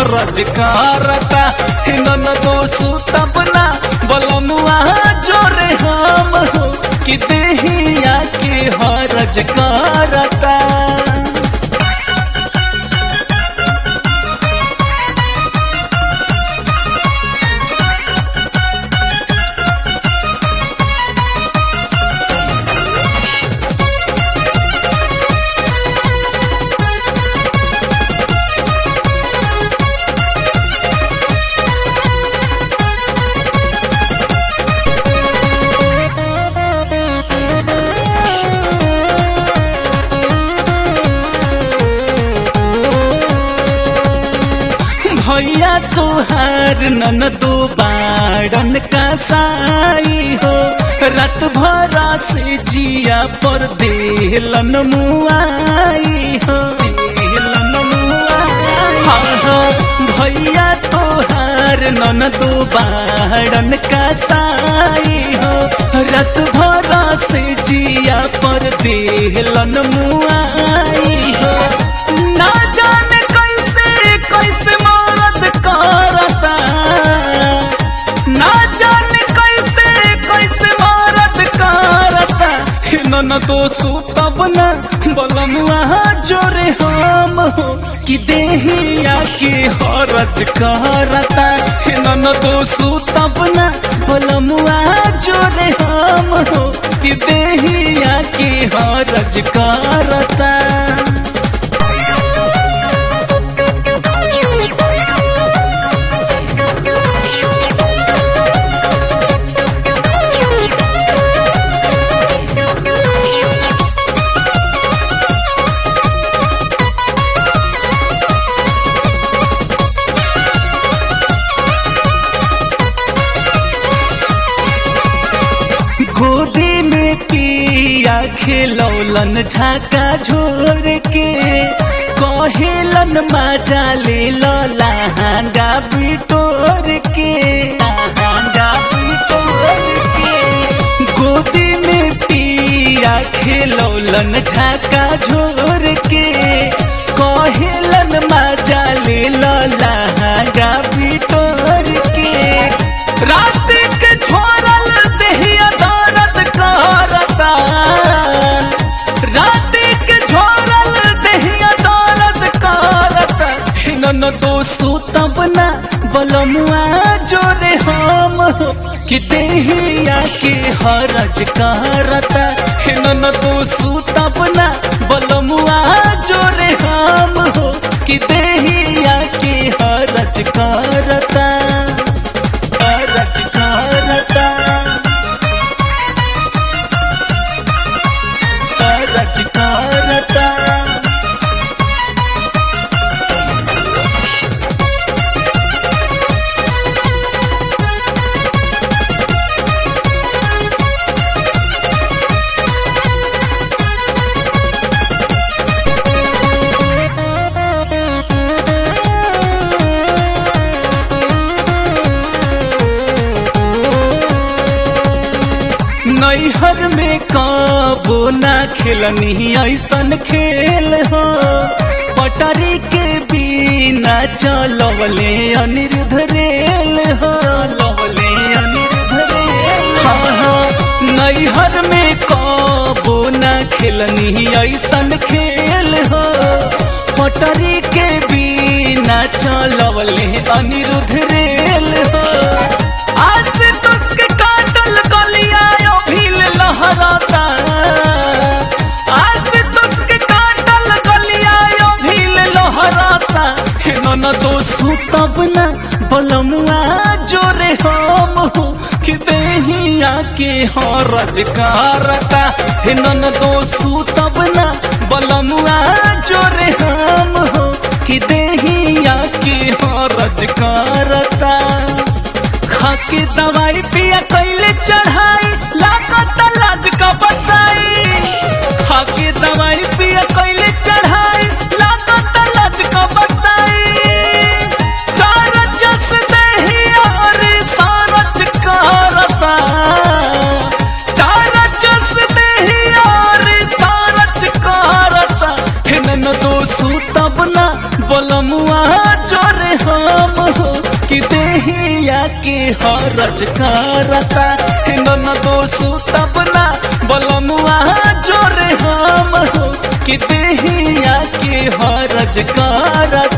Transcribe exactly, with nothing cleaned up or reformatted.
हरज करता ननदो सुतब ना बलमुआ जोरे हम हो कि देहिया के हरज करता। भैया तुहार ननदो बाड़न का साई हो रात भरा से जिया पर देलन मुआई हो देलन मुआई हो। भैया तुहार ननदो बाड़न का साई हो रात भरा से जिया पर देलन मुआई हो। ना जाने कैसे कैसे मरद करता ना जाने कैसे कैसे मरद करता ननदो सुतब ना बलमुआ जोरे हम हो कि देहिया के हरज करता ननदो सुतब ना बलमुआ जोरे हम हो कि देहिया के हरज करता। गोदी में पिया खेलौलन झाका झोर के कहेलन मजा ले लहंगा बिटोर के लहंगा बिटोर के। गोदी में पिया खेलौलन झाका झोर के कहेलन मजा ले लहंगा बिटोर के। रात के छोड़ल देहिया दर्द करता रात के छोड़ल देहिया दर्द करता ननदो सुतब ना बलमुआ जोरे हम हो कि देहिया के हरज करता ननदो सुतब ना बलमुआ जोरे हम हो कि देहिया के हरज करता हरज करता हरज करता। नैहर में कबो ना खेलनी ऐसन खेल हो पटरी के बिना चलवले अनिरुद्ध रेल हो चलवले अनिरुद्ध रेल हो। नैहर में कबो ना खेलनी ऐसन खेल हो पटरी के बिना चलवले अनिरुद्ध रेल हो। आज तो उसके काटल गलिया भील लहराता आज तो उसके काटल गलिया भील लहराता ननदो सुतब ना बलमुआ जोरे हम हो कि देहिया के हरज करता ननदो सुतब ना बलमुआ जोरे हम हो कि देहिया के हरज करता। खाके दवाई पिया कैले चढ़ाई लागत लाज का बताई खाके दवाई पिया कैले चढ़ाई लागत लाज का बताई। कारचस देहिया रे सारच करता कारचस देहिया रे सारच करता ननदो सुतब ना बलमुआ जोरे हम के हरज करता ननदो सुतब ना बलमुआ जोरे हम हो कि देहिया के हरज करता।